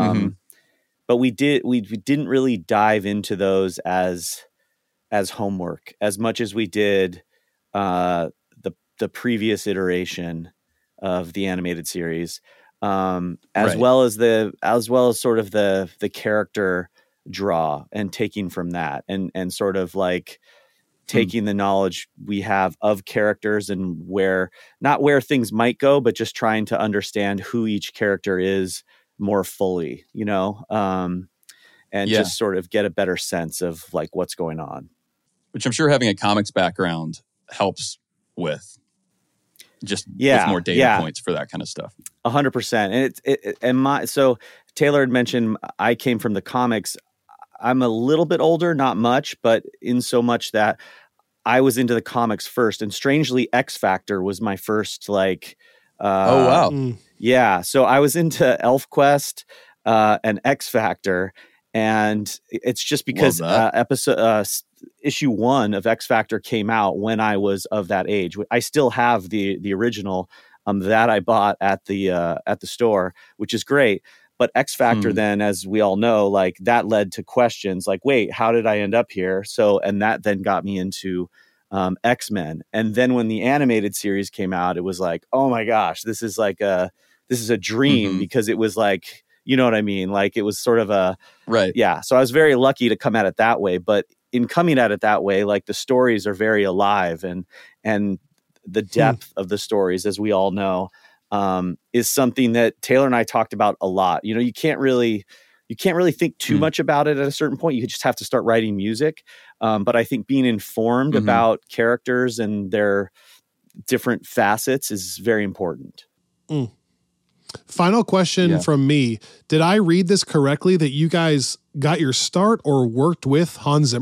but we didn't really dive into those as homework as much as we did the previous iteration of the animated series, as well as sort of the character draw and taking from that and sort of like taking the knowledge we have of characters and not where things might go, but just trying to understand who each character is more fully, just sort of get a better sense of like what's going on. Which I'm sure having a comics background helps with. Just with more data points for that kind of stuff. 100%. So Taylor had mentioned I came from the comics. I'm a little bit older, not much, but in so much that I was into the comics first. And strangely, X Factor was my first oh wow. Yeah. So I was into ElfQuest and X Factor, and it's just because issue 1 of X Factor came out when I was of that age. I still have the original that I bought at the store, which is great. But X Factor then, as we all know, like that led to questions like, wait, how did I end up here? So, and that then got me into X-Men. And then when the animated series came out, it was like, oh my gosh, this is a dream, because it was like, you know what I mean? Like it was sort of right. Yeah. So I was very lucky to come at it that way. But in coming at it that way, like the stories are very alive, and the depth of the stories, as we all know, is something that Taylor and I talked about a lot. You can't really think too much about it at a certain point. You just have to start writing music. But I think being informed about characters and their different facets is very important. Final question from me. Did I read this correctly that you guys got your start or worked with Hans Zimmer? ?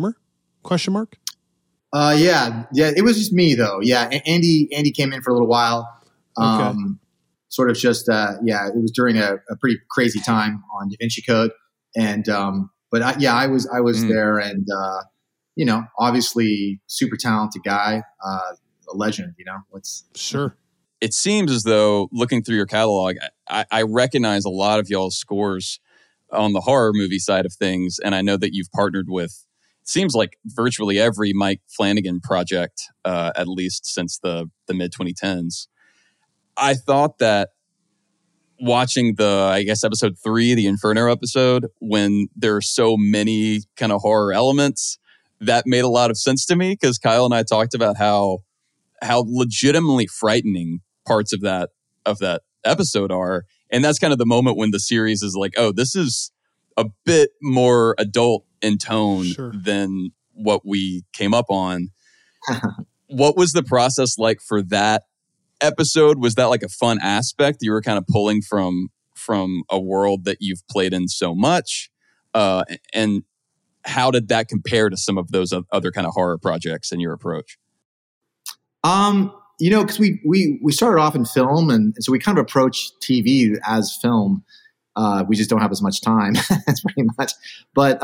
Yeah. It was just me though. Yeah. Andy came in for a little while. Sort of just, it was during a pretty crazy time on Da Vinci Code. And, I was there, and, obviously super talented guy, a legend, Sure. It seems as though, looking through your catalog, I recognize a lot of y'all's scores on the horror movie side of things. And I know that you've partnered with, it seems like virtually every Mike Flanagan project, at least since the mid-2010s. I thought that watching episode 3, the Inferno episode, when there are so many kind of horror elements, that made a lot of sense to me, because Kyle and I talked about how legitimately frightening parts of that episode are. And that's kind of the moment when the series is like, oh, this is a bit more adult in tone than what we came up on. What was the process like for that episode? Was that like a fun aspect? You were kind of pulling from a world that you've played in so much. And how did that compare to some of those other kind of horror projects in your approach? because we started off in film, and so we kind of approach TV as film. We just don't have as much time. That's pretty much. But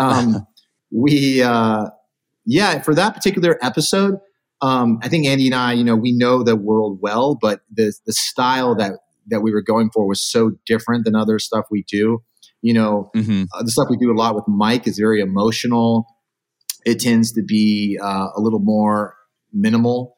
for that particular episode, I think Andy and I, we know the world well, but the style that we were going for was so different than other stuff we do. The stuff we do a lot with Mike is very emotional. It tends to be a little more minimal.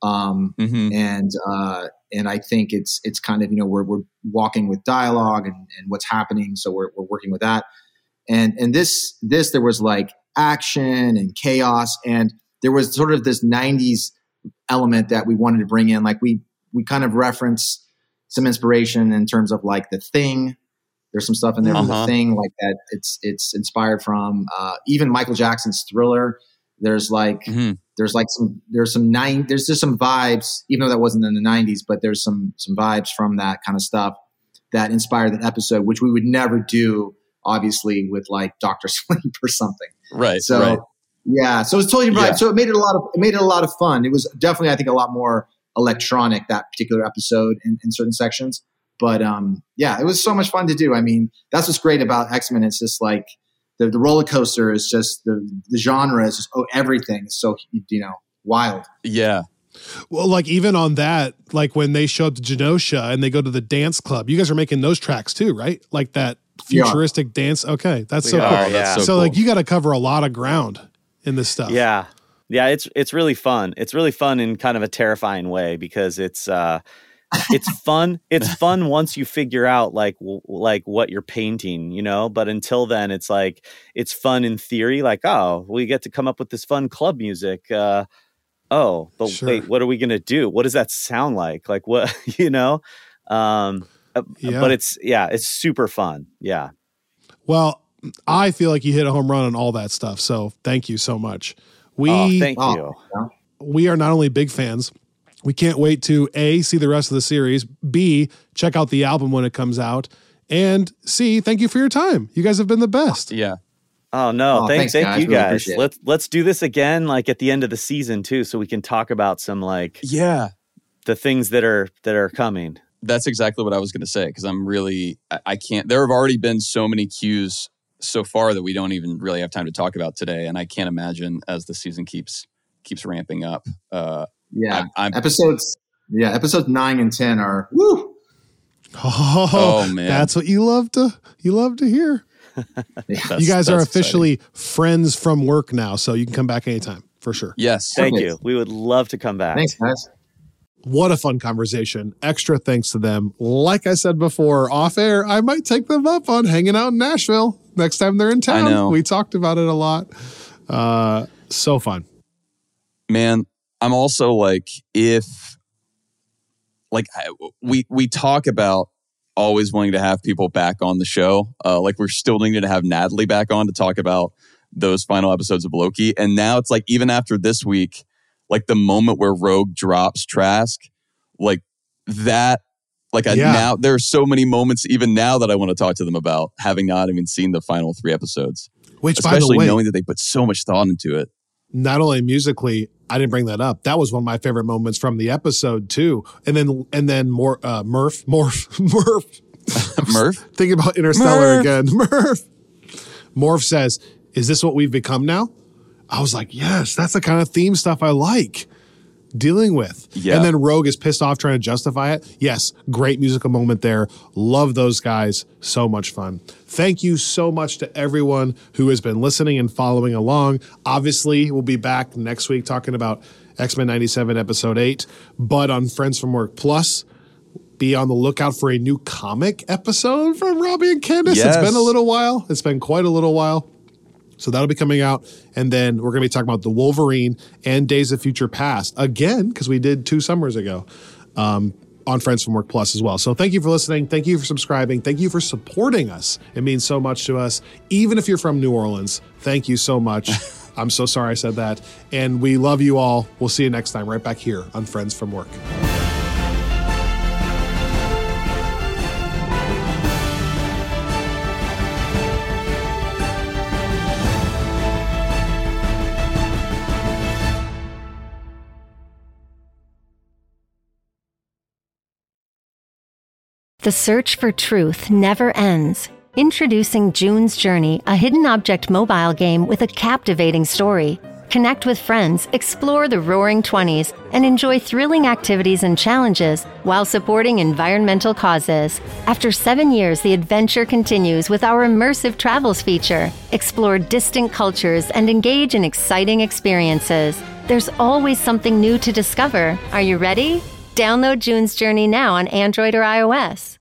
And I think it's kind of, we're walking with dialogue and what's happening. So we're working with that. And this, there was like action and chaos. And there was sort of this 90s element that we wanted to bring in. Like we kind of reference some inspiration in terms of like The Thing. There's some stuff in there from The Thing like that. It's inspired from even Michael Jackson's Thriller. There's like there's just some vibes, even though that wasn't in the 90s, but there's some vibes from that kind of stuff that inspired that episode, which we would never do, obviously, with like Dr. Sleep or something. Right. So right. Yeah, so it's totally right. Yeah. So it made it a lot of fun. It was definitely, I think, a lot more electronic, that particular episode in certain sections. But it was so much fun to do. I mean, that's what's great about X-Men. It's just like the roller coaster is just the genre is just everything is so wild. Yeah. Well, like even on that, like when they show up to Genosha and they go to the dance club, you guys are making those tracks too, right? Like that futuristic dance. Okay, that's so cool. Yeah. So like you got to cover a lot of ground in this stuff. Yeah. Yeah, it's really fun. It's really fun in kind of a terrifying way because it's fun. It's fun once you figure out like what you're painting, but until then it's like it's fun in theory, like, oh, we get to come up with this fun club music. But sure. Wait, what are we going to do? What does that sound like? Like what, but it's super fun. Yeah. Well, I feel like you hit a home run on all that stuff. So thank you so much. Thank you. We are not only big fans, we can't wait to A, see the rest of the series, B, check out the album when it comes out, and C, thank you for your time. You guys have been the best. Yeah. Oh no, thank you guys. Let's do this again, like at the end of the season too, so we can talk about some the things that are coming. That's exactly what I was going to say, because I can't. There have already been so many cues so far that we don't even really have time to talk about today, and I can't imagine as the season keeps ramping up. Episodes 9 and 10 are woo. Oh man, that's what you love to hear. You guys are officially exciting friends from work now, so you can come back anytime for sure. Yes, thank you. We would love to come back. Thanks, guys. What a fun conversation. Extra thanks to them. Like I said before, off air, I might take them up on hanging out in Nashville next time they're in town. I know. We talked about it a lot. So fun. Man, I'm also like, we talk about always wanting to have people back on the show. Like we're still needing to have Natalie back on to talk about those final episodes of Loki. And now it's like, even after this week, like the moment where Rogue drops Trask, like that, now there are so many moments even now that I want to talk to them about, having not even seen the final 3 episodes. Which, especially by the way, knowing that they put so much thought into it. Not only musically, I didn't bring that up. That was one of my favorite moments from the episode too. And then more Murph. Thinking about Interstellar again. Murph says, "Is this what we've become now?" I was like, yes, that's the kind of theme stuff I like dealing with. Yeah. And then Rogue is pissed off trying to justify it. Yes, great musical moment there. Love those guys. So much fun. Thank you so much to everyone who has been listening and following along. Obviously, we'll be back next week talking about X-Men 97 Episode 8, but on Friends from Work Plus, be on the lookout for a new comic episode from Robbie and Candace. Yes. It's been a little while. It's been quite a little while. So that'll be coming out. And then we're going to be talking about the Wolverine and Days of Future Past again, because we did 2 summers ago on Friends from Work Plus as well. So thank you for listening. Thank you for subscribing. Thank you for supporting us. It means so much to us. Even if you're from New Orleans, thank you so much. I'm so sorry I said that. And we love you all. We'll see you next time right back here on Friends from Work. The search for truth never ends. Introducing June's Journey, a hidden object mobile game with a captivating story. Connect with friends, explore the Roaring '20s, and enjoy thrilling activities and challenges while supporting environmental causes. After 7 years, the adventure continues with our immersive travels feature. Explore distant cultures and engage in exciting experiences. There's always something new to discover. Are you ready? Download June's Journey now on Android or iOS.